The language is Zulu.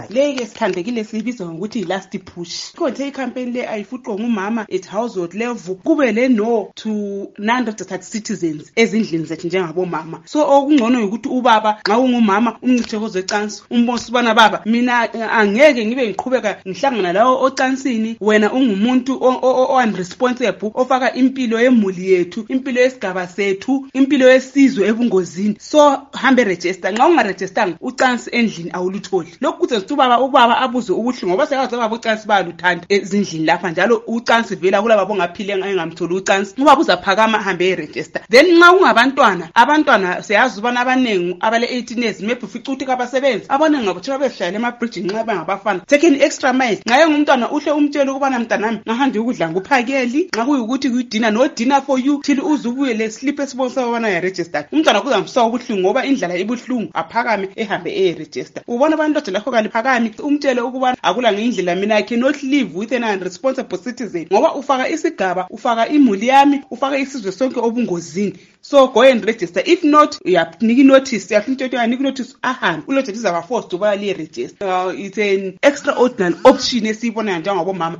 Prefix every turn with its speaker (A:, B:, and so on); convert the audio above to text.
A: leke sithandekile sibiza ngokuthi last push. Konke icampaign le ayifuqwa ngumama at household level, kube le no to non-registered citizens ezindlini zethu njengabomama. So okungcono ukuthi ubaba nxa ungumama umncithe kwezocansi umbonisa ubana baba mina angeke ngibe ngiqhubeka ngihlangana lawo ocansini, wena ungumuntu unresponsible ofaka impilo yemuli yethu, impilo yesigaba sethu, impilo yesizwe ebungozini. So hambe register, nxa ungaregistanga ucansi endlini awulutholi. Lokhu kuthi ubaba abuze ubuhlungu ngoba sekaze baba ucansi bayaluthanda ezindlini lapha, njalo ucansi vela kulaba bongaphile engamtholi ucansi. Ubaba uzaphakama hambe eregister. Then nxa ungabantwana, abantwana siyazi ubana abanengi abale 18 years maybe ufica ukuthi kabasebenzi, abanengi ngabathiwa behlala emabridge nxa bangabafana. Take an extra mile. Nxa ungumntwana uhle umtshela ukubana mntanami ngahamba ukudla nguphakeli, nxa kuyukuthi kuyidina no dinner for you till uzubuye le slip esibonisa ubana ya register. Umntwana kuzamswa ubuhlungu ngoba indlela ibuhlungu, aphakame ehambe register. Ubona abantu lakho kaliphakami umtshele ukubana akula ngendlela mina I cannot live with an irresponsible citizen, ngoba ufaka isigaba, ufaka imuli yami, ufaka isizwe sonke obungozini. So go and register. If not, uyanika notice, uyanika notice ahambe. Ulothi izaba forced to buy register. It's an extraordinary option esibona njengabomama.